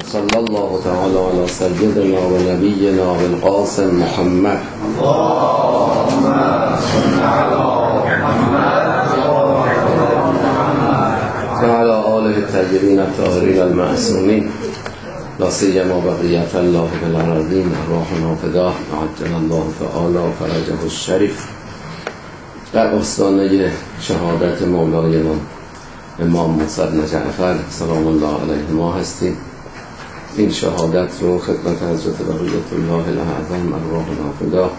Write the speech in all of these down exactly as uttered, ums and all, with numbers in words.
صلی الله تعالی علی سیدنا و نبینا و القاسم محمد اللهم صل علی محمد و علی آله الطیبین الطاهرین المعصومین لا سیما بقیت الله فی الارضین ارواحنا فداه عجل الله تعالی فرجه الشریف. در آستانه شهادت مولای ما امام موسی بن جعفر سلام الله علیه ما هستیم. این شهادت رو خدمت حضرت بقیت الله الاعظم ارواحنا فداه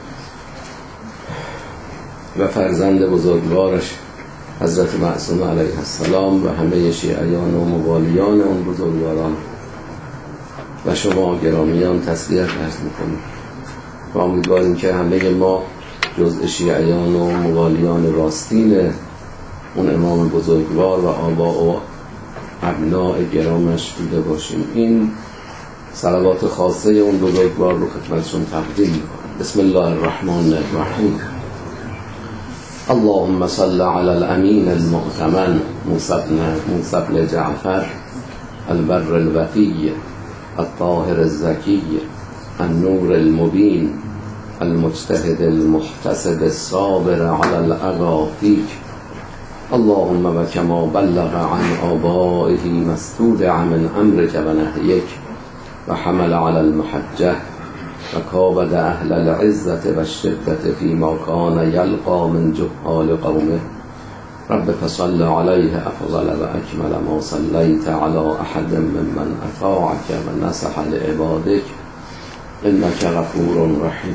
و فرزند بزرگوارش حضرت معصوم علیه السلام و همه شیعیان و موالیان اون بزرگواران و شما گرامیان تسلیت عرض میکنیم و امیدواریم که همه ما جزء شیعیان و موالیان راستین اون امام بزرگوار و آبا و ابناء گرامش بوده باشیم. این صلوات خاصه اون بزرگوار رو خدمتشون تقدیم میکنم. بسم الله الرحمن الرحیم. اللهم صل علی الامین المؤتمن موسی بن جعفر البر الوفی الطاهر الزکی النور المبین المجتهد المحتسب الصابر على الأذى فيك. اللهم وكما بلغ عن آبائه ما استودع من أمرك ونهيك وحمل على المحجة وكابد أهل العزة والشدة فيما كان يلقى من جهال قومه. رب فصل عليه أفضل وأكمل ما صليت على أحد ممن أطاعك ونصح لعبادك إنك غفور رحيم.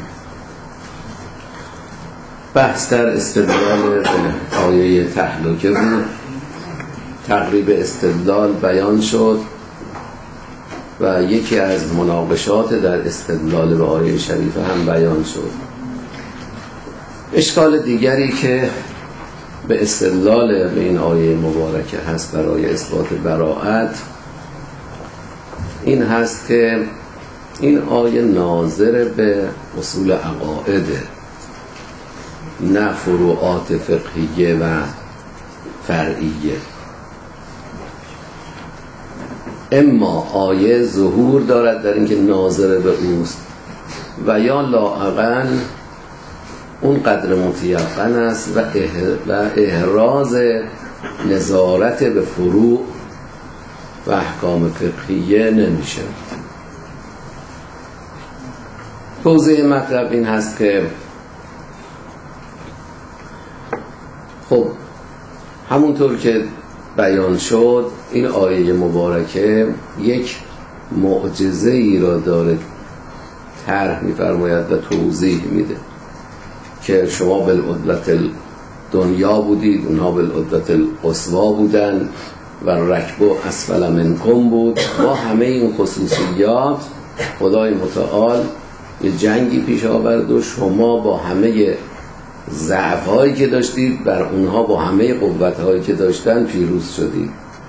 بحث در استدلال آیه تهلکه بود. تقریب استدلال بیان شد و یکی از مناقشات در استدلال به آیه شریفه هم بیان شد. اشکال دیگری که به استدلال به این آیه مبارکه هست برای اثبات براءت این هست که این آیه ناظر به اصول عقائده، نه فروعات فقهیه و فرعیه. اما آیه ظهور دارد در اینکه ناظر به اوست و یا لااقل اون قدر متیقن است و احراز نظارت به فروع و احکام فقهیه نمیشه. توضیح مطلب این هست که خب همونطور که بیان شد این آیه مبارکه یک معجزه ای را داره طرح می‌فرماید و توضیح میده که شما بالعدوة الدنیا بودید، اونها بالعدوة القصوی بودن و رکب اسفل منکم بود. با همه این خصوصیات خدای متعال یه جنگی پیش آورد و شما با همه ضعف‌هایی که داشتید بر اونها با همه قوت‌هایی که داشتن پیروز شدید.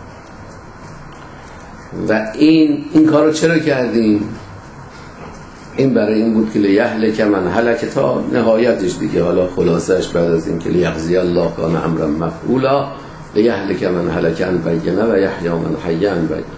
و این این کارو چرا کردیم؟ این برای این بود که لیهلک من هلک تا نهایتش دیگه. حالا خلاصش بعد از این که لیقضی الله کان امرا مفعولا لیهلک من هلک عن بینه و یحیی من حی عن بینه.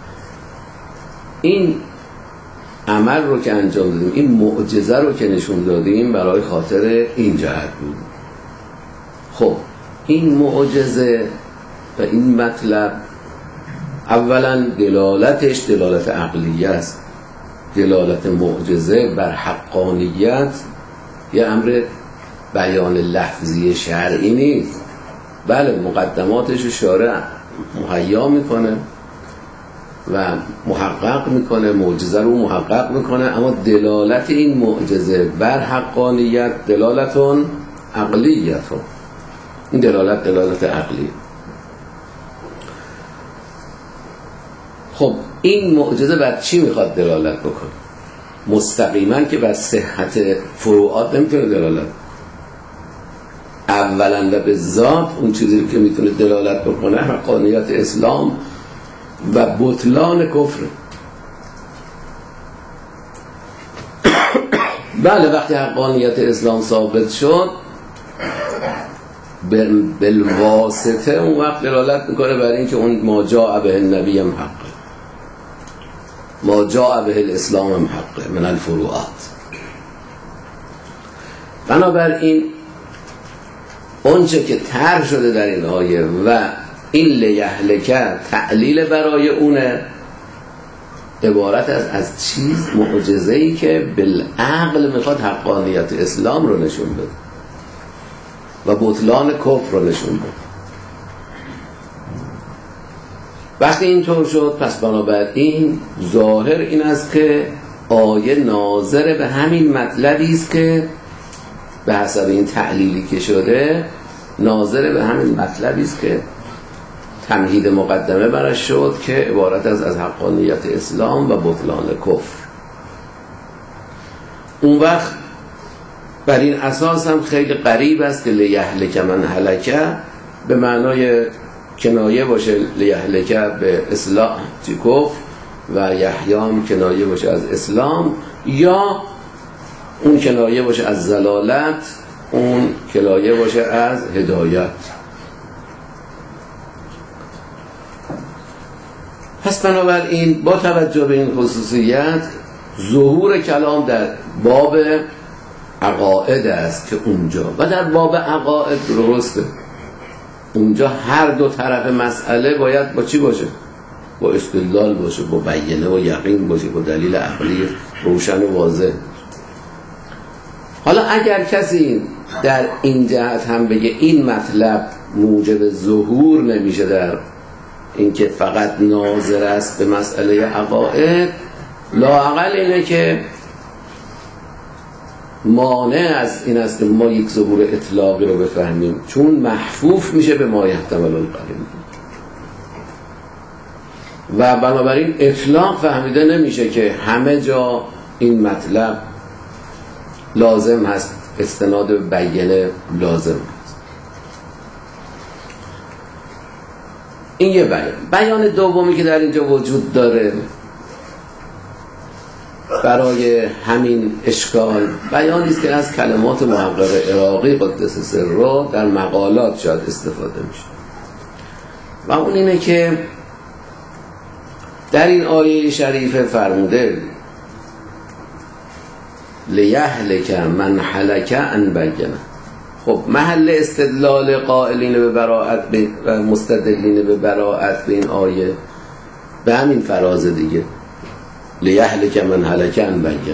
این عمل رو که انجام دادیم، این معجزه رو که نشون دادیم برای خاطر این جهت بود. خب این معجزه و این مطلب اولا دلالتش دلالت عقلیه است. دلالت معجزه بر حقانیت یه امر بیان لفظی شرعی نیست. بله مقدماتش شارع مهیا میکنه و محقق میکنه، معجزه رو محقق میکنه، اما دلالت این معجزه بر حقانیت دلالتون عقلیتون. این دلالت دلالت عقلی. خب این معجزه بر چی میخواد دلالت بکنه؟ مستقیما که بر صحت فروعات نمیتونه دلالت. اولا و به ذات اون چیزی که میتونه دلالت بکنه حقانیت اسلام و بطلان کفر. بله وقتی حقانیت اسلام ثابت شد بالواسطه اون وقت دلالت میکنه بر این که اون ما جاء به النبی هم حق. ما جاء به الاسلام هم حقه من الفروعات. بنابراین اونچه که طرح شده در این آیه و این لیهلک تعلیل برای اونه، عبارت از از چیز معجزه‌ای که بالعقل میخواد حقانیت اسلام رو نشون بده و بطلان کفر رو نشون بده. وقتی اینطور شد پس بنابراین ظاهر این است که آیه ناظر به همین مطلبی است که به حسب این تعلیلی که شده ناظر به همین مطلبی است که تمهید مقدمه برش شد که عبارت از از حقانیت اسلام و بطلان کفر. اون وقت بر این اساس هم خیلی غریب است که لیهلک من هلک به معنای کنایه باشه، لیهلک به اصلاح کفر و یحیام کنایه باشه از اسلام، یا اون کنایه باشه از ضلالت، اون کنایه باشه از هدایت. پس بنابراین با توجه به این خصوصیت ظهور کلام در باب عقاید است که اونجا و در باب عقاید درسته، اونجا هر دو طرف مسئله باید با چی باشه؟ با استدلال باشه، با بیانه و یقین باشه، با دلیل عقلی روشن و واضح. حالا اگر کسی در این جهت هم بگه این مطلب موجب ظهور نمیشه در اینکه فقط ناظر است به مسئله عقاید، لااقل اینه که مانع از این است که ما یک ظهور اطلاقی رو بفهمیم، چون محفوف میشه به ما یحتمل القرین و بنابراین اطلاق فهمیده نمیشه که همه جا این مطلب لازم هست، استناد به بیانه لازم هست. این یه بیان. بیان دومی که در اینجا وجود داره برای همین اشکال، بیانی است که از کلمات محقق عراقی قدس سره در مقالات شاید استفاده میشه و اون اینه که در این آیه شریفه فرموده لیهلک من هلک عن بینه. خب محل استدلال قائلین به براءت و مستدلین به براءت به این آیه به همین فراز دیگه، لیهلک من هلک عن بینه.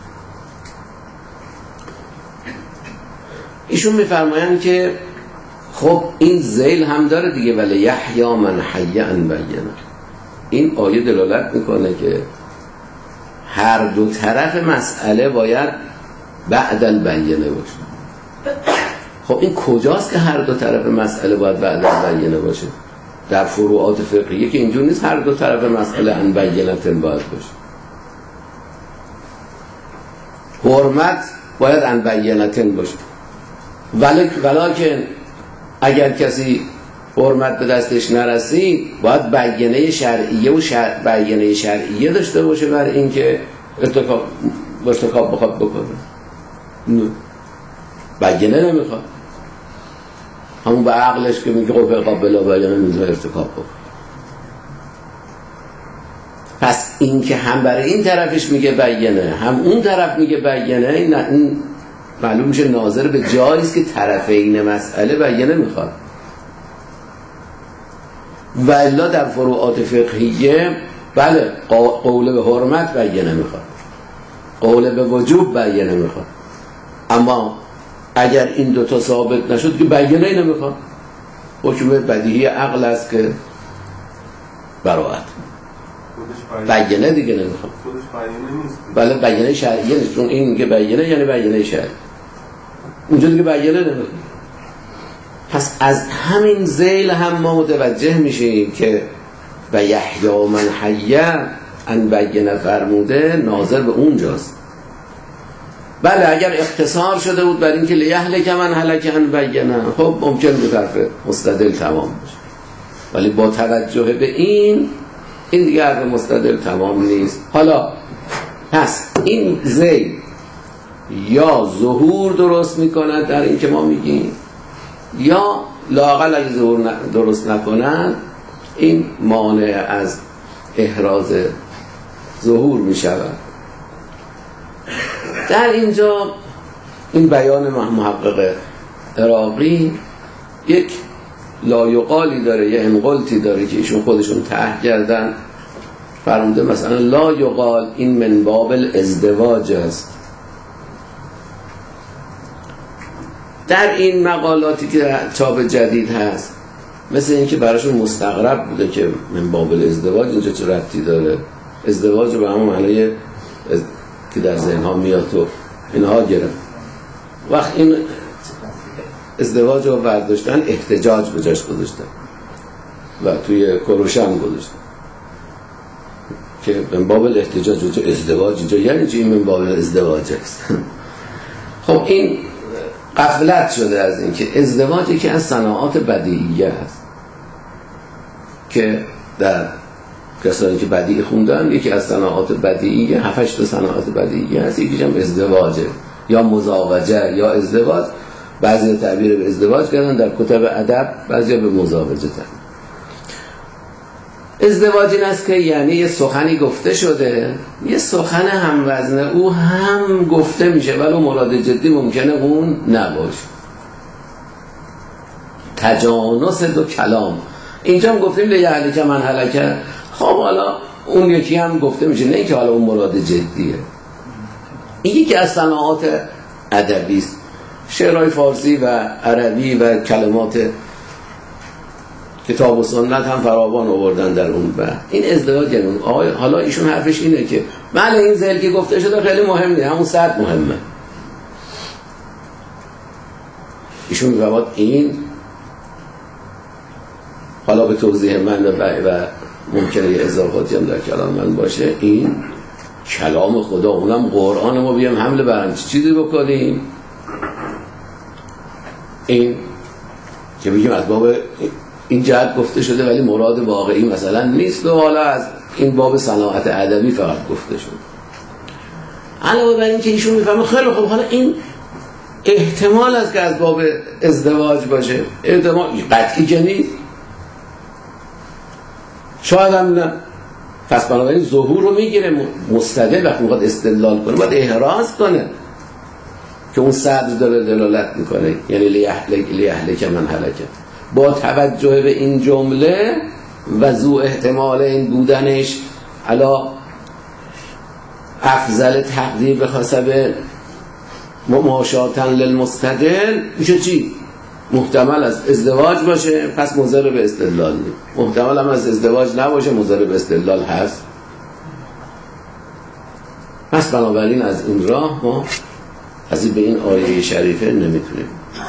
ایشون میفرمایند که خب این ذیل هم داره دیگه، ولی یحیی من حی عن بینه. این آیه دلالت میکنه که هر دو طرف مسئله باید بعد البینه باشه. خب این کجاست که هر دو طرف مسئله باید بعد البینه باشه؟ در فروعات فقهیه که اینجور نیست هر دو طرف مسئله ان بینتن باید باشه. حرمت باید ان بینتن باشه، ولی ولیکن اگر کسی حرمت به دستش نرسید باید بیانه شرعیه و شر... بیانه شرعیه داشته باشه برای اینکه ارتکاب ارتکاب بخواد بکنه. نه، بیانه نمیخواد، همون به عقلش که میگه قفل قابل بیانه میذاره ارتکاب بکنه. پس این که هم برای این طرفش میگه بیانه هم اون طرف میگه بیانه، این, این معلوم میشه ناظر به جاییست که طرفین مسئله بیانه میخواد. و الا در فروعات فقهیه بله قول به حرمت بیانه میخواد، قول به وجوب بیانه میخواد، اما اگر این دوتا ثابت نشد که بیانه نمیخواد. حکم بدیهی عقل است که براءت، بیانه دیگه نمیخواد. بله بیانه شرعیه نیست، چون این میگه بیانه یعنی بیانه شرعی، اونجا دیگه بیانه نمیخواد. پس از همین ذیل هم ما متوجه میشیم که و یحیی من حی ان بینه فرموده ناظر به اونجاست. بله اگر اختصار شده بود بر این که لیهلک من هلک ان بینه، خب ممکن به طرف مستدل تمام باشه، ولی با توجه به این این دیگه حرف مستدل تمام نیست. حالا پس این ذیل یا ظهور درست میکند در این که ما میگیم، یا لااقل اگه ظهور درست نکنن این مانع از احراز ظهور می شود. در اینجا این بیان محقق عراقی یک لایقالی داره، یه انقلتی داره که ایشون خودشون طرح کردن. فرموده مثلا لا یقال این من باب الازدواج است. در این مقالاتی که چاپ جدید هست مثل این که براشون مستغرب بوده که من باب الازدواج اینجا چه ربطی داره، ازدواج به همون معنی که در ذهنها میاد تو اینها گرفت. وقت این ازدواج رو برداشتن احتجاج به جاش گذاشتن و توی کروشم گذاشتن که من باب الاحتجاج وجه ازدواج اینجا یعنی چی؟ این من باب ازدواج است. خب این غفلت شده از این که ازدواج یکی از صناعات بدیعیه است که در کسانی که بدیعی خوندن یکی از صناعات بدیعیه، هفتش تا صناعات بدیعیه هست، یکیش هم ازدواجه یا مزاوجه یا ازدواج. بعضی تعبیر به ازدواج کردن در کتب ادب، بعضی به مزاوجه تن. ازدواج این است که یعنی یه سخنی گفته شده، یه سخن هم وزن او هم گفته میشه ولی مراد جدی ممکنه اون نباشه. تجانس دو کلام اینجا هم گفتیم لیهلک من هلک. خب حالا اون یکی هم گفته میشه، نه اینکه حالا اون مراد جدیه. این یکی از صناعات ادبی است. شعرهای فارسی و عربی و کلمات کتاب و سنت هم فراوان آوردن در اون. و این ازدواج یعنی حالا ایشون حرفش اینه که بله این ذیل که گفته شده خیلی مهمه، همون صد مهمه. ایشون میگه این حالا به توضیح من و ممکنه یه اضافاتی هم در کلام من باشه، این کلام خدا، اونم قرآن، ما بیام حمله برم چی چیزی بکنیم. این که بگیم از باب این جهت گفته شده ولی مراد واقعی مثلا نیست و حالا از این باب صناعت ادبی فقط گفته شده. علاوه بر این که ایشون میفهمه خیلی خوب حالا این احتمال است که از باب ازدواج باشه، احتمال قطعی که نیست، شاید هم نه. پس بنابراین ظهور رو میگیره مستدل وقتی میخواد استدلال کنه باید احراز کنه که اون صدر داره دلالت میکنه، یعنی لیهلک من هلک. با توجه به این جمله و ذو احتمال این بودنش علا افضل تقدیر به حسب مماشاتن للمستدل میشه چی؟ محتمل از ازدواج باشه پس مضر به استدلال نیست، محتمل هم از ازدواج نباشه مضر به استدلال هست. پس بنابراین از این راه ما از این به این آیه شریفه نمیتونیم.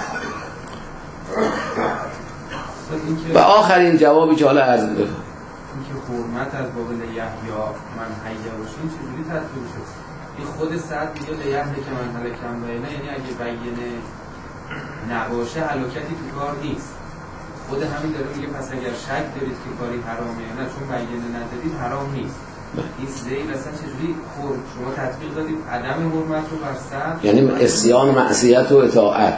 و آخرین جوابی که حالا عرض بکنم اینکه حرمت از باب لیحیا من حیا باشه این چجوری تطبیق شد؟ این خود صد میگه لیحیا که من هلکم و اینا، یعنی اگه بیانه نباشه هلاکتی تو کار نیست. خود همین داره میگه پس اگر شک دارید که کاری حرامه یا نه چون بیانه ندادید حرام نیست. این ذیل اصلا چجوری خورد شما تطبیق دادید عدم حرمت رو بر صد، یعنی عصیان معصیت و اطاعت،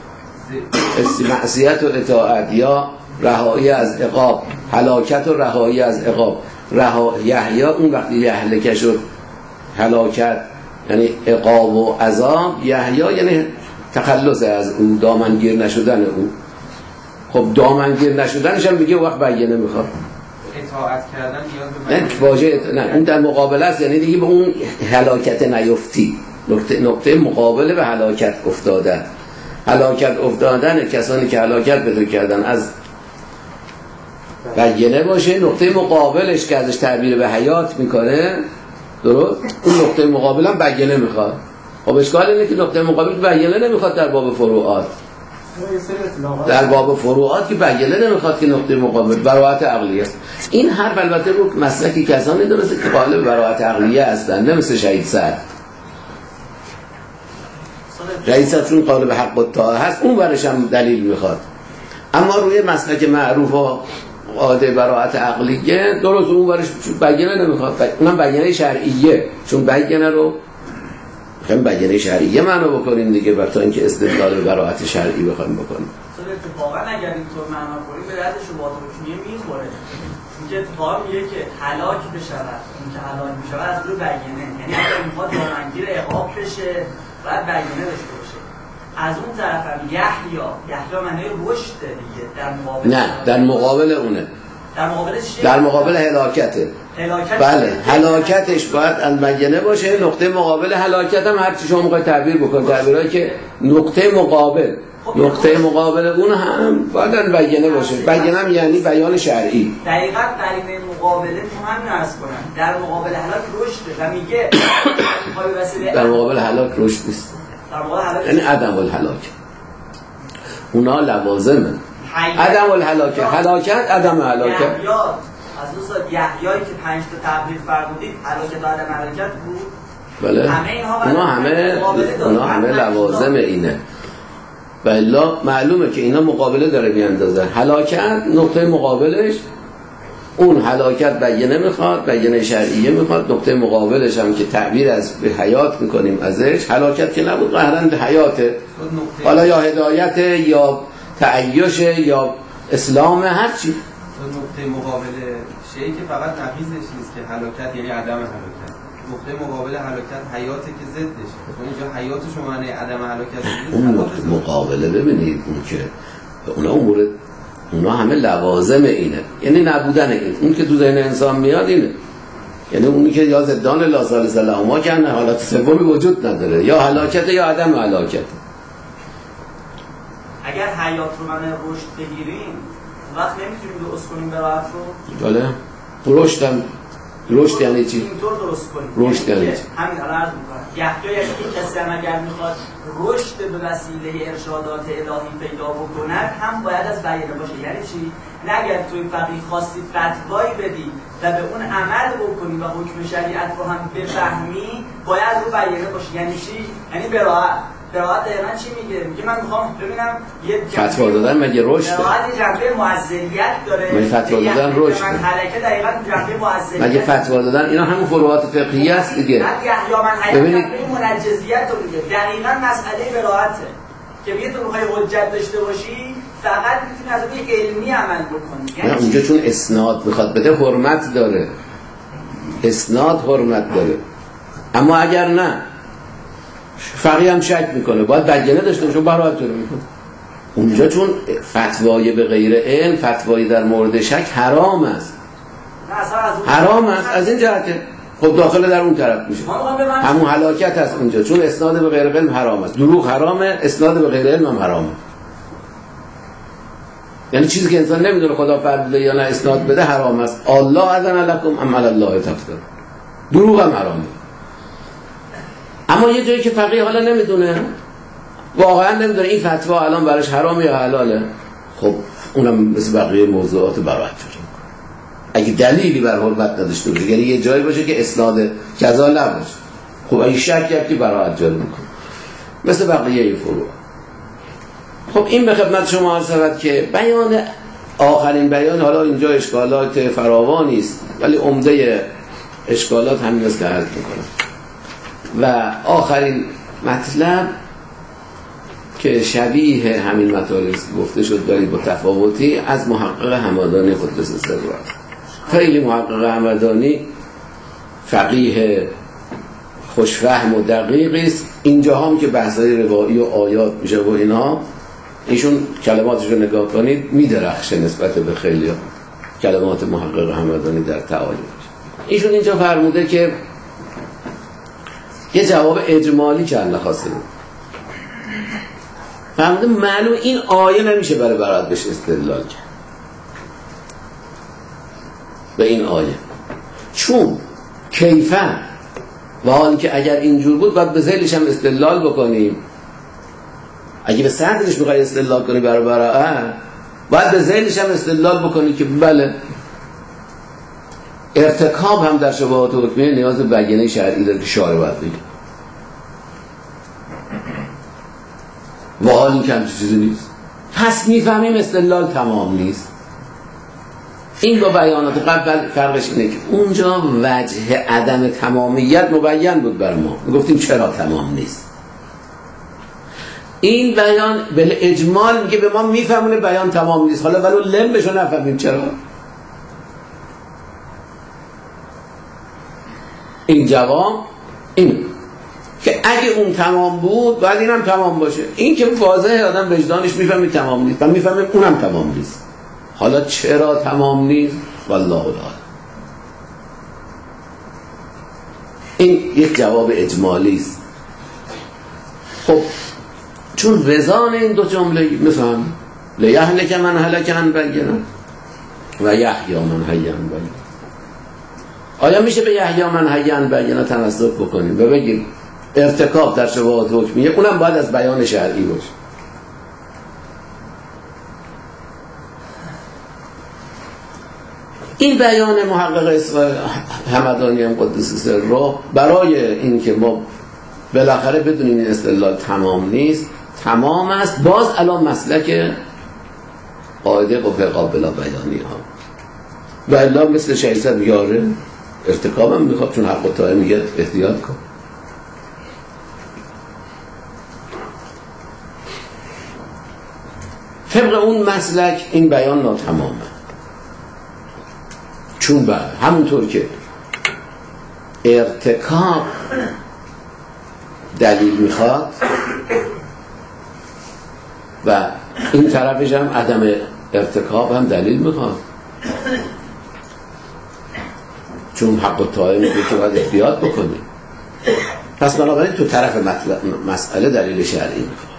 معصیت و اطاعت یا رهایی از عقاب، هلاکت و رهایی از عقاب. رها یحیی اون وقتی یهلکه شد هلاکت یعنی عقاب و عذاب، یحیی یعنی تخلص از او، دامنگیر نشدن او. خب دامنگیر نشدنش هم میگه وقت بیانه میخواد. اطاعت کردن نیاز به نه واژه نه اون در مقابله است، یعنی دیگه به اون هلاکت نیفتی. نقطه نقطه مقابله به هلاکت افتادن. هلاکت افتادن کسانی که هلاکت پیدا کردن از بیانه باشه، نقطه مقابلش که ازش تعبیر به حیات میکنه، درست؟ اون نقطه مقابل هم بیانه میخواد. خب اشکال اینه که نقطه مقابل بیانه نمیخواد در باب فروعات. در باب فروعات که بیانه نمیخواد که نقطه مقابل براءت عقلیه است. این حرف البته رو مسلکی کسانی درسته که قائل براءت عقلیه هستن، نه مثل شهید سعد. شهید سعد چون قائل به حق و طاعه هست اون ورش هم دلیل میخواد. اما روی مسلک معروف و قاعده براءت عقلیه درست اون ورش بیانه نمیخواد، اونم بیانه شرعیه، چون بیانه رو خیلی بیانه شرعیه معنا بکنیم دیگه بر تا اینکه استدلال به براءت شرعی بخوایم بکنیم. اصلا اتفاقا اگر اینطور معنا کنیم به درد شبهات حکمیه میخوره. اینکه اتفاقا میگه که هلاک بشود، این که هلاک بشود از روی بیانه، یعنی اگر میخواد دامنگیر عقاب بشه باید بیانه داشته باشه. از اون طرف هم یحیی یحیی معنی رشد دیگه، در مقابل نه در مقابل اونه، در مقابل چیه؟ در مقابل هلاکته. هلاکت بله هلاکتش باید البینه باشه. نقطه مقابل هلاکت هم هر چی شما میخواید تعبیر بکنید، تعبیرایی که نقطه مقابل نقطه مقابل اون هم باید البینه باشه. بیانه هم یعنی بیان شرعی. دقیقاً قرینه مقابله تو همین عرض کنم، در مقابل هلاک رشده و میگه میخوای وسیله در مقابل هلاک رشد نیست، در مقابل هلاک یعنی عدم الهلاک. اونا لوازمه عدم الهلاک، هلاکت عدم هلاکت. از دوستان یحیایی که پنج تا تبلیغ فرمودید هلاکت و عدم هلاکت بود. بله همه اینها اونا همه اونا همه لوازم اینه. بلا معلومه که اینا مقابله داره میاندازه. هلاکت نقطه مقابلش اون هلاکت بیانه میخواد، بیانه شرعیه میخواد. نقطه مقابلش هم که تعبیر از به حیات میکنیم ازش، هلاکت که نبود قهرن حیاته، حالا یا هدایت یا تعیش یا اسلام هر چی. نقطه مقابل شیء که فقط نقیضش نیست که هلاکت یعنی عدم هلاکت. نقطه مقابل هلاکت حیاته که ضدشه. اینجا حیات شما معنی عدم هلاکت نیست. اون نقطه مقابله ببینید اون که اونا امور اونا همه لوازم اینه، یعنی نبودن این. اون که تو ذهن انسان میاد اینه، یعنی اونی که یا ضدان لا ثالث لهما کنه، حالت سومی وجود نداره، یا هلاکت یا عدم هلاکت. اگر حیات رو من رشد بگیریم وقت نمیتونیم درست کنیم برایت رو. بله رشدم رشد یعنی چی؟ اینطور درست کنیم رشد یعنی چی؟ همین الان عرض می‌کنم یحیی یعنی که کسی هم اگر میخواد رشد به وسیله ارشادات الهی پیدا بکند هم باید از بیانه باشه. یعنی چی؟ نه اگر توی فقیه خواستی فتوایی بدی و به اون عمل بکنی و حکم شریعت رو هم بفهمی باید رو بیانه باشه. یعنی چی؟ یعنی براءت. براءت دقیقاً چی میگه؟ میگه من میخوام ببینم یه فتوا دادن مگه رشد؟ براءت جنبه معزلیت داره. مگه فتوا دادن رشد؟ من حرکت دقیقاً جنبه معزلیت. مگه فتوا دادن اینا همون فروعات فقهی است دیگه. یا من حرکت جنبه منجزیت رو میگه. دقیقاً مسئله براءته که میگه تو میخوای حجت داشته باشی فقط میتونی از اون علمی عمل بکنی. یعنی اونجا چون اسناد میخواد بده حرمت داره، اسناد حرمت داره. اما اگر نه فقیه هم شک میکنه باید بیانه داشته باشه، براءت رو میکنه. اونجا چون فتوای به غیر علم، فتوای در مورد شک حرام است، حرام است از این جهته. خب داخل در اون طرف میشه همون هلاکت است اونجا، چون اسناد به غیر علم حرام است. دروغ حرامه، اسناد به غیر علم هم حرامه. یعنی چیزی که انسان نمیدونه خدا فرموده یا نه اسناد بده حرام است. الله اذن لکم ام علی الله تفترون. دروغ هم حرامه. اما یه جایی که فقیه حالا نمیدونه، واقعا نمیدونه این فتوا الان براش حرام یا حلاله، خب اونم مثل بقیه موضوعات براءت شده. اگه دلیلی بر حرمت نداشته باشه، یعنی یه جایی باشه که اسناد کذا نباشه، خب اگه شک کرد که براءت جاری میکنه مثل بقیه فروع. خب این به خدمت شما عرض شود که بیان آخرین بیان، حالا اینجا اشکالات فراوانی است ولی عمده اشکالات همین است که عرض میکنم. و آخرین مطلب که شبیه همین مطالب گفته شد دارید با تفاوتی، از محقق همدانی قدس سره. خیلی محقق همدانی فقیه خوشفهم و دقیقی است. اینجا هم که بحثای روایی و آیات میشه و اینا، ایشون کلماتش رو نگاه کنید میدرخشه نسبت به خیلی کلمات محقق همدانی در تعالیمش. ایشون اینجا فرموده که یه جواب اجمالی کرده خواسته بود. فرموده معلوم این آیه نمیشه برای براءت بهش استدلال کرد به این آیه، چون کیفن و حالی که اگر اینجور بود باید به ذیلش هم استدلال بکنیم. اگه به صدرش میخوای استدلال کنی برای براءت باید به ذیلش هم استدلال بکنی که بله ارتکاب هم در شبهات حکمیه نیاز به بیانه شرعی داره که شارع باید بگه. و حالی که همچه چیزی نیست، پس میفهمیم استدلال تمام نیست. این با بیانات قبل فرقش اینه که اونجا وجه عدم تمامیت مبین بود بر ما، گفتیم چرا تمام نیست. این بیان به اجمال میگه به ما میفهمونه بیان تمام نیست، حالا ولو لم بشو نفهمیم چرا. این جواب این که اگه اون تمام بود باید اینم تمام باشه. این که واضحه آدم وجدانش میفهمه تمام نیست و میفهمه اونم تمام نیست. حالا چرا تمام نیست؟ والله اعلم. این یک جواب اجمالی است. خب چون وزان این دو جمله مثلا لیهلک من هلک عن بینه و یحیی من حی عن بینه، آیا میشه به یحیی من حی عن بینه تمسک بکنیم و بگیم ارتکاب در شبهات حکمیه اونم باید از بیان شرعی باشه؟ این بیان محقق اسحاق همدانی هم قدس سره برای این که ما بالاخره بدونیم این استدلال تمام نیست، تمام است، باز الان مسلک قاعده قوه قابلا بیانی ها و الا مثل شهیصد یاره ارتکاب هم میخواد، چون حق و طاعه میگه احتیاط کن. طبق اون مسلک این بیان ناتمامه، چون بعد همونطور که ارتکاب دلیل میخواد و این طرفش هم عدم ارتکاب هم دلیل میخواد، چون حق و طاعه میگه که باید احتیاط بکنی، پس بنابراین تو طرف مسئله دلیل شرعی میخواد.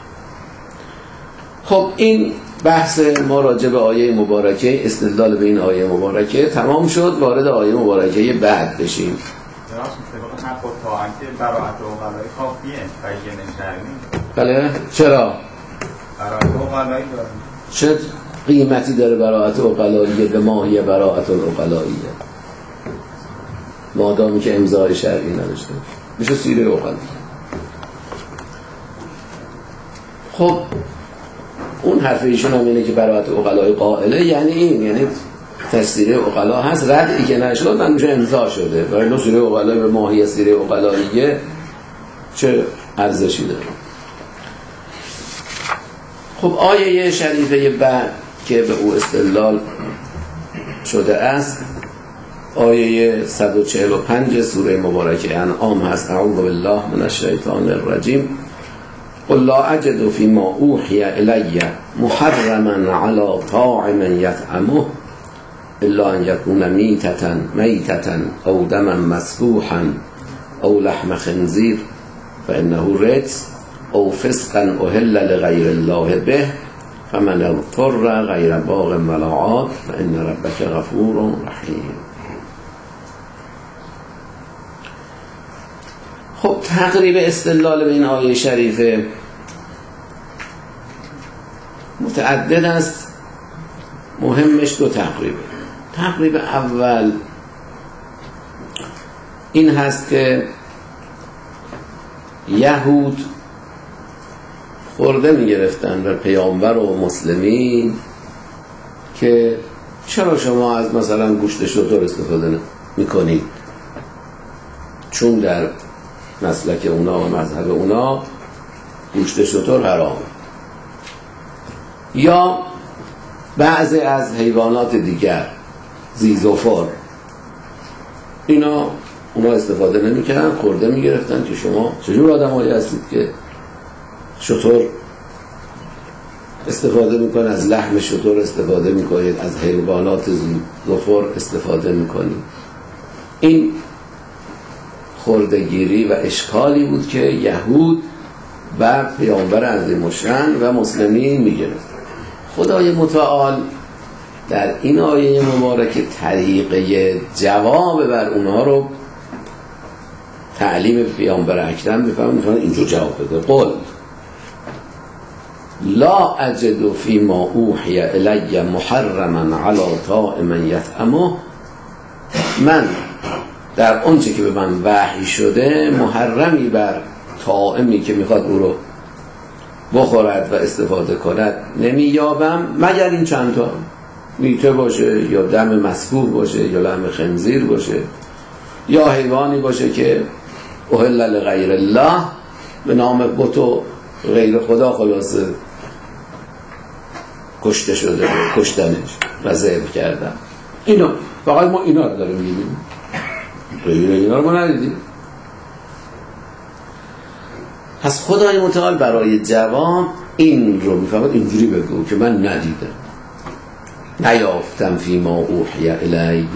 خب این بحث ما راجع به آیه مبارکه، استدلال به این آیه مبارکه تمام شد. وارد آیه مبارکه بعد بشیم. حق و طاعت براءت عقلای کافیه بیان شرعی. بله چرا؟ براءت عقلای داره. چه قیمتی داره براءت عقلاییه به ماهی براءت العقلاییه؟ مادامی که امضای شرعی نداشته میشه سیره عقلا. خب اون حرف ایشون هم اینه که براءت عقلای قائله، یعنی این یعنی تفسیر عقلا هست، ردی که نشد من میشه امضا شده، برای نو سیره عقلای به ماهی سیره عقلاییه چه ارزشی داره؟ خب آیه شریفه بعد که به او استدلال شده است آیه صد و چهل و پنج سوره مبارکه انعام هست. اعوذ بالله من الشیطان الرجیم. قل لا اجد فيما اوحي الي محرما على طاعم يطعمه الا ان يكون میتة میتة او دما مسفوحا او لحم خنزیر فانه رجس او فسقا اهل لغیر الله به فمن اضطر غیر باغ ولا عاد فان ربك غفور رحیم. خب تقریب استدلال به این آیه شریفه متعدد است، مهمش دو تقریبه. تقریب اول این هست که یهود خورده می گرفتن و پیامبر و مسلمین که چرا شما از مثلا گوشت شتر استفاده می کنید، چون در مسلک اونا و مذهب اونا گوشت شتر حرام، یا بعضی از حیوانات دیگر زیزوفر اینا اونا استفاده نمی کردن، خورده می گرفتن که شما چجور آدم هایی هستید که شتر استفاده می کنید، از لحم شتر استفاده می کنید، از حیوانات زیزوفر استفاده می کنید. این خوردگیری و اشکالی بود که یهود و پیامبر عظیم شأن و مسلمین می گرفت. خدای متعال در این آیه مبارکه طریقه جواب بر اونها رو تعلیم پیامبر اکرم میفهمن، میفهمن اینجور جواب بده. قل لا اجد فيما اوحي الي محرما على طاعم يطعمه، من در آنچه که به من وحی شده محرمی بر طاعمی که میخواد او رو بخورد و استفاده کند نمییابم مگر این چند تا، میته باشه یا دم مسفوح باشه یا لحم خنزیر باشه یا حیوانی باشه که اهل لغیر الله، به نام بت و غیر خدا خلاصه کشته شده، کشتنش و ذبح کردن. اینا فقط ما اینا رو داریم میبینیم. غیر اینا رو ما ندیدیم. پس خدای متعال برای جواب این رو میفهمد اینجوری بگو که من ندیدم، نیافتم فیما اوحی الی.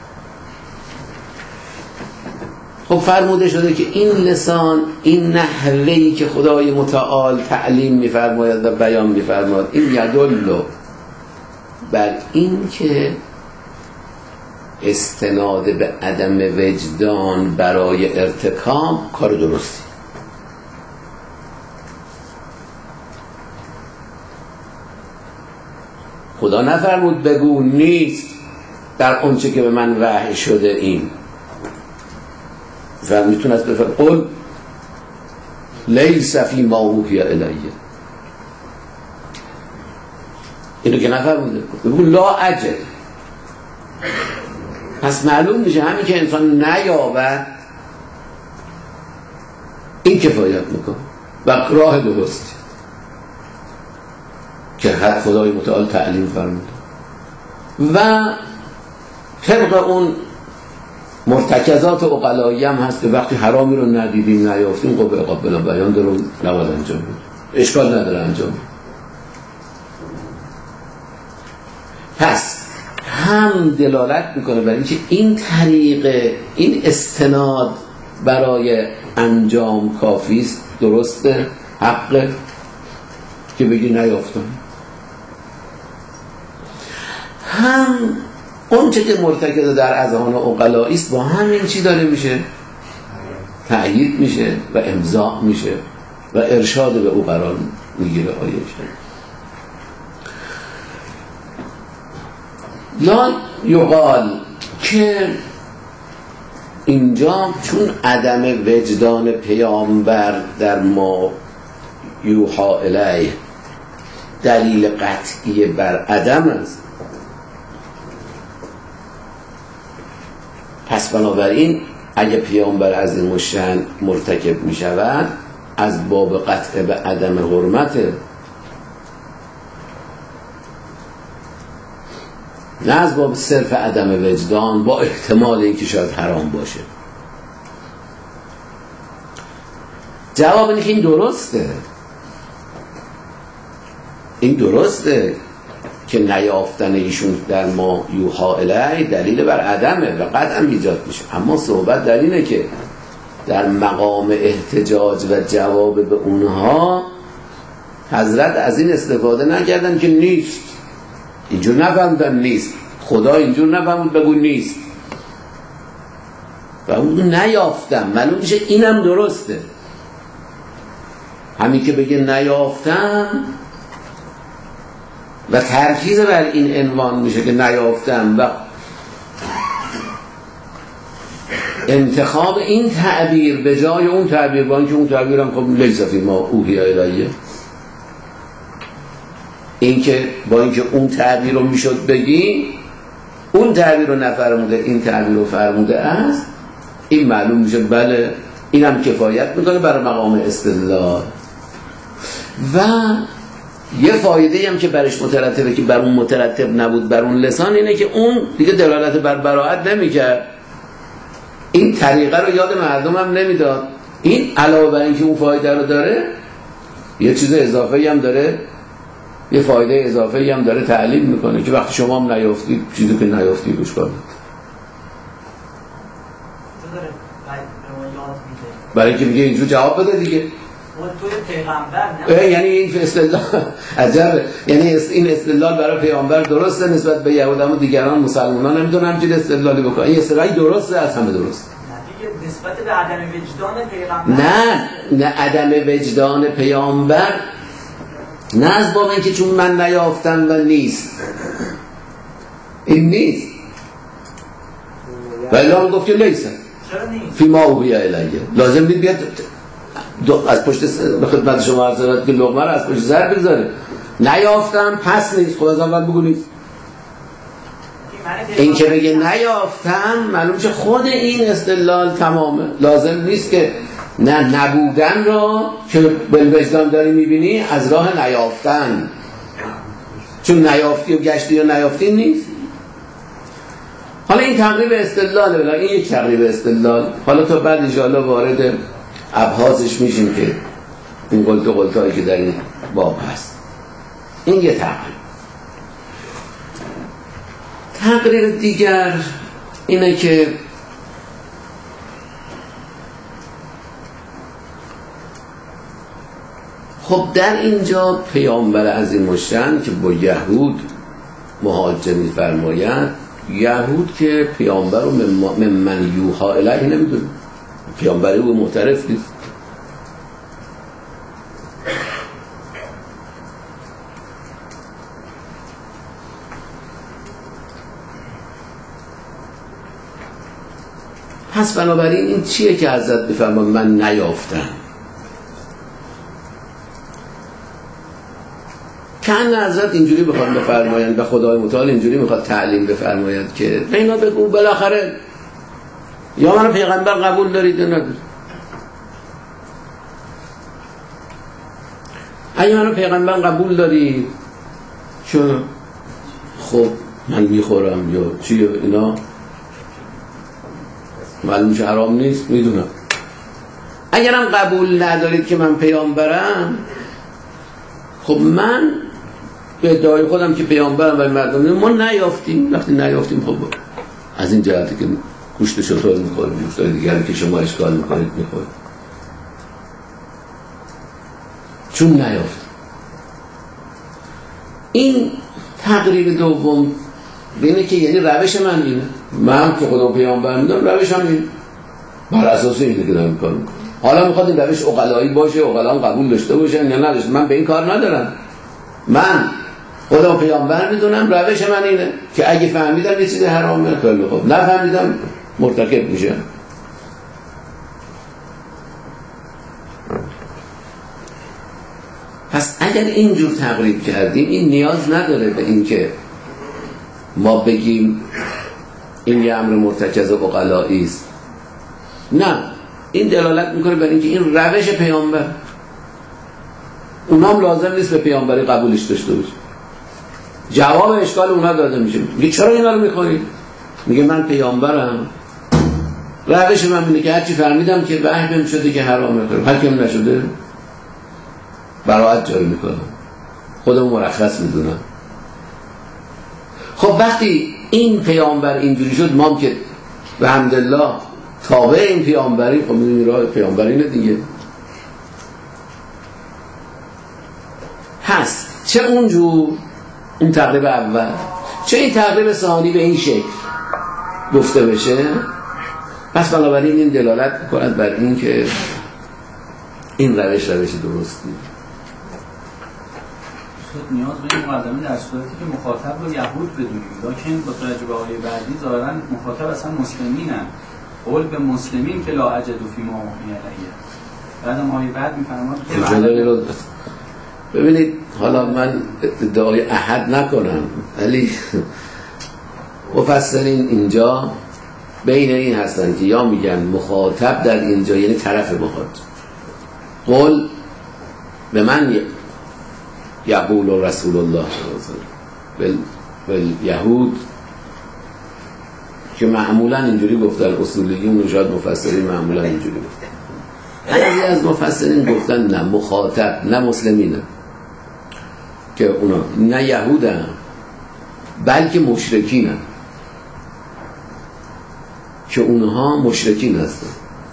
خب فرموده شده که این لسان، این نحوهی که خدای متعال تعلیم میفرماید و بیان میفرماید، این یدل بر این که استناد به عدم وجدان برای ارتکاب کار درستی. خدا نفرمود بگو نیست در اونچه که به من وحی شده این، و میتونه از بفرد قل لیس فی ما اوحی الیه، اینو که نفرموده، بگو لا اجل. پس معلوم میشه همین که انسان نیابد این کفایت میکنه و راه درستی که هر خدای متعال تعلیم فرموده. و طبق اون مرتکزات عقلایی هم هست که وقتی حرامی رو ندیدیم نیافتیم قوه عقاب بلا بیان داره نباید انجام بید، اشکال نداره انجام بید. پس هم دلالت میکنه برای اینکه این طریق، این استناد برای انجام کافی است، درسته، حقه که بگی نیافتم. هم اون چه که مرتکز در اذهان عقلائی است با همین چی داره میشه؟ تأیید میشه و امضاء میشه و ارشاد به او قرار میگیره. آیه لا یقال که اینجا چون عدم وجدان پیامبر در ما یوحا الیه دلیل قطعی بر عدم است، پس بنابراین اگه پیامبر از این مشن مرتکب می شود از باب قطع به عدم حرمته، نه از باب صرف عدم وجدان با احتمال اینکه شاید حرام باشه. جواب اینه که این درسته، این درسته که نیافتن ایشون در ما یوحا الیه دلیل بر عدمه و قطعا ایجاد میشه. اما صحبت در اینه که در مقام احتجاج و جواب به اونها حضرت از این استفاده نکردن که نیست، اینجور نفهمدن نیست، خدا اینجور نفهمد بگو نیست و اون نیافتم معلوم میشه اینم درسته. همین که بگه نیافتم و ترکیز بر این عنوان میشه که نیافتم و انتخاب این تعبیر به جای اون تعبیر، با اینکه اون تعبیر هم خب لیس فی ما اوحی الیه، این که با اینکه اون تعبیر رو میشد بگی اون تعبیر رو نفرموده این تعبیر رو فرموده است، این معلوم میشه بله این هم کفایت میکنه برای مقام استدلال. و یه فایده هم که برش مترتبه که بر اون مترتب نبود بر اون لسان اینه که اون دیگه دلالت بر براءت نمیکرد، این طریقه رو یاد مردم هم نمیداد. این علاوه بر این که اون فایده رو داره یه چیز اضافه‌ای هم داره، یه فایده اضافه‌ای هم داره تعلیم میکنه که وقتی شما هم نیافتید چیزی که نیافتید گوش کنید، برای اینکه میگه اینجور جواب بده دیگه. توی پیغمبر نه یعنی این استدلال عجبه، یعنی این استدلال برای پیامبر درسته نسبت به یهودان و دیگران مسلمانان نمیدونم چه استدلالی بکنه، این استدلالی درسته از همه درسته. دیگه نسبت به عدم وجدان پیغمبر نه نه عدم وجدان پیامبر نه از باب اینکه چون من نیافتم و نیست، این نیست ولی هم گفت که لیسه فی ما اوحی الیه، لازم دید بیاد از پشت به خدمت شما عرض شود که لقمه رو از پشت سر بگذاره. نیافتم پس نیست، خود از اول بگو نیست. این که بگه نیافتم معلوم شه خود این استدلال تمامه، لازم نیست که نه نبودن رو که بالوجدان داری میبینی از راه نیافتن، چون نیافتی و گشتی و نیافتی نیست. حالا این تقریب استدلاله، ولی این یک تقریب استدلال. حالا تا بعد انشاءالله وارد ابحاثش میشیم که این قلت و قلتایی که در این باب هست. این یه تقریب. تقریب دیگر اینه که خب در اینجا پیامبر عظیم الشأن که با یهود محاجه می‌فرماید، یهود که پیامبر رو ممن یوحی الیه نمیدونه، پیامبری او معترف نیست. پس بنابراین این چیه که حضرت بفرماید من نیافتم؟ کان حضرت اینجوری بخواد بفرمایند و خدای متعال اینجوری میخواد تعلیم بفرماید که اینا بگو بالاخره یا منو پیغمبر قبول دارید یا ندارید. اگه منو پیغمبر قبول دارید چون خب من میخورم یا چی اینا معلومش حرام نیست، میدونم. اگرم قبول ندارید که من پیامبرم، خب من به ادعای خودم که پیامبرم و مردم ما نیافتیم. وقتی نیافتیم خب از این جهتی که گوشت شتر میخوریم، گوشتای دیگری که شما اشکال میکنید میخورید، چون نیافتیم. این تقریب دوم بینه که یعنی روش من اینه، من که خودم پیامبر میدونم روشم اینه، بر اساس اینه که دارم کار میکنم. حالا میخواد این روش عقلایی باشه، عقلا قبول داشته باشن یا نداشته، من به این کار ندارم. من خودم پیامبر میدونم، روش من اینه که اگه فهمیدم یه چیز حرامه خیلی خوب، نفهمیدم مرتکب میشه. پس اگر اینجور تقریب کردیم این نیاز نداره به این که ما بگیم این یه امر مرتکز عقلایی است. نه، این دلالت میکنه بر اینکه این روش پیامبر، اونام لازم نیست به پیامبری قبولش داشته باشه. جواب اشکال اونا داده میشه. میگه چرا اینا رو میخورید؟ میگه من پیامبرم، روش من اینه که هرچی فهمیدم که وحی بهم شده که حرامه کنم، هر کم نشده براحت جاری میکنم، خودم مرخص میدونم. خب وقتی این پیامبر اینجوری شد، ما هم که به حمدالله تابع این پیامبری، خب میدونی راه پیامبرینه دیگه هست. چه اونجور این تقریب اول، چه این تقریب ثانی به این شکل گفته بشه. پس بنابراین این دلالت میکند بر این که این روش روش درستی. نیاز به این مقدمه در صورتی که مخاطب رو یهود بدونیم، لیکن با توجه به آیه بعدی ظاهراً مخاطب اصلا مسلمینن. قول به مسلمین که لا اجد فی ما اوحی الیه. بعدم آیه بعد میفرماد که ببینید، حالا من ادعای احد نکنم، ولی مفسرین اینجا بین این هستن که یا میگن مخاطب در اینجا یعنی طرف مخاطب، قول به من یقول رسول الله بل بل یهود که معمولا اینجوری گفتن، اصولیون و شاید مفسرین معمولا اینجوری گفتن. بعضی از مفسرین گفتن نه مخاطب نه مسلمینه، که اونا نه یهودن بلکه مشرکینن، که اونها مشرکین هستن،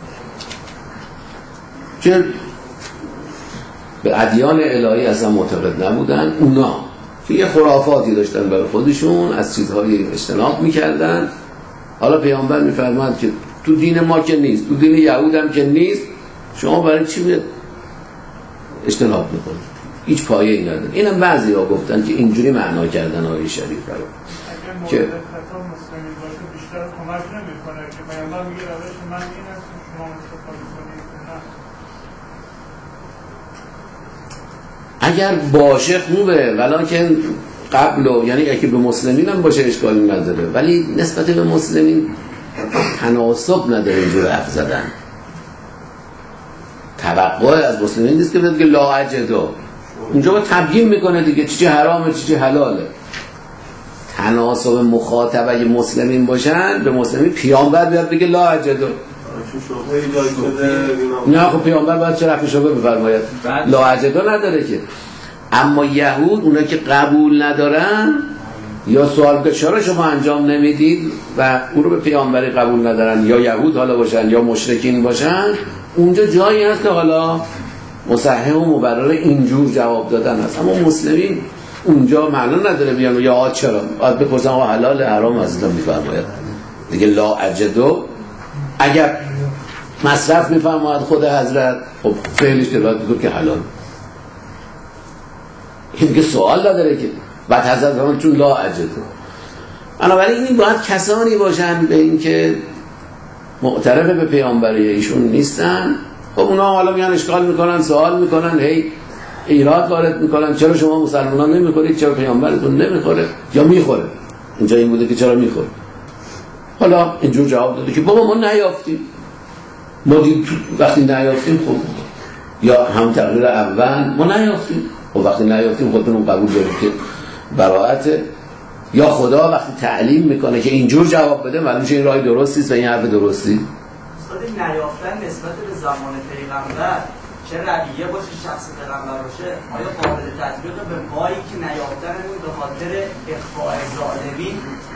که به ادیان الهی اصلا معتقد نبودن. اونا که یه خرافاتی داشتن برای خودشون، از چیزهای اجتناب میکردن. حالا پیامبر میفرماد که تو دین ما که نیست، تو دین یهود هم که نیست، شما برای چی باید اجتناب میکنید؟ هیچ پایه ای نداره. اینم بعضی ها گفتن که اینجوری معنا کردن آیه شریف رو که مسلمین باشه بیشتر کمک نمیکنه که پیامبر میگه روش من این است شما استفاده کنید. اگر باشه خوبه، ولکن قبل و یعنی اگه به مسلمین هم باشه اشکالی نداره، ولی نسبت به مسلمین تناسب نداره اینجور حرف زدن. توقع از مسلمین نیست که بگه لا اجدا، اونجا با تبیین میکنه دیگه چی حرامه چی حلاله. تناسب مخاطب اگه مسلمین باشن به مسلمین پیامبر بیاد بگه لا اجدو. نه خب پیامبر باید چه رفع شبه بفرماید لا اجدو نداره که. اما یهود اونا که قبول ندارن یا سوال که چرا شما انجام نمیدید و او رو به پیامبری قبول ندارن، یا یهود حالا باشن یا مشرکین باشن، اونجا جایی هست که حالا مصحح و مبرر اینجور جواب دادن هست. اما مسلمین اونجا معنا نداره بیان یا آ چرا باید بپرسن آقا حلال حرام از این میفرماید دیگه لا اجدو. اگر مصرف میفرماید خود حضرت خب فعلش دلالت میکنه که حلال، این که سوال نداره که. بعد حضرت فرمان چون لا اجدو. بنابراین این باید کسانی باشن به این که معترف به پیامبری ایشون نیستن. خب اونا حالا میان اشکال میکنن، سوال میکنن، هی ایراد وارد میکنن چرا شما مسلمانان نمیخورید، چرا پیامبرتون نمیخوره یا میخوره. اینجا این بوده که چرا میخوره. حالا اینجور جواب داده که بابا ما نیافتیم، ما دید وقتی نیافتیم خب یا هم تغییر اول ما نیافتیم، خب وقتی نیافتیم خودتون قبول داریم که براءته. یا خدا وقتی تعلیم میکنه که اینجور جواب بده معلوم شه این راه درستی است و این حرف درستی. استاد نیافتن نسبت به زمان پیغمبر چه رویه باشه، شخص پیغمبر باشه، آیا قابل تطبیق به مایی که نیافتنمون به خاطر اخفاء ظالمین؟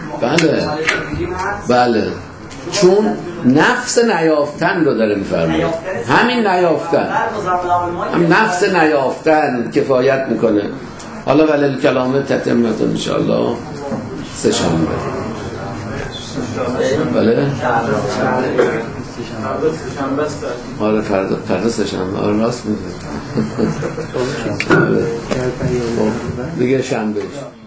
بله بله، چون نفس نیافتن رو داره میفرماید. همین نیافتن، هم نفس نیافتن کفایت میکنه. حالا ولی کلامه تتمت انشاءالله سه شنبه. بله آره فردا فردا سه شنبه. آره راست میگه دیگه شنبه.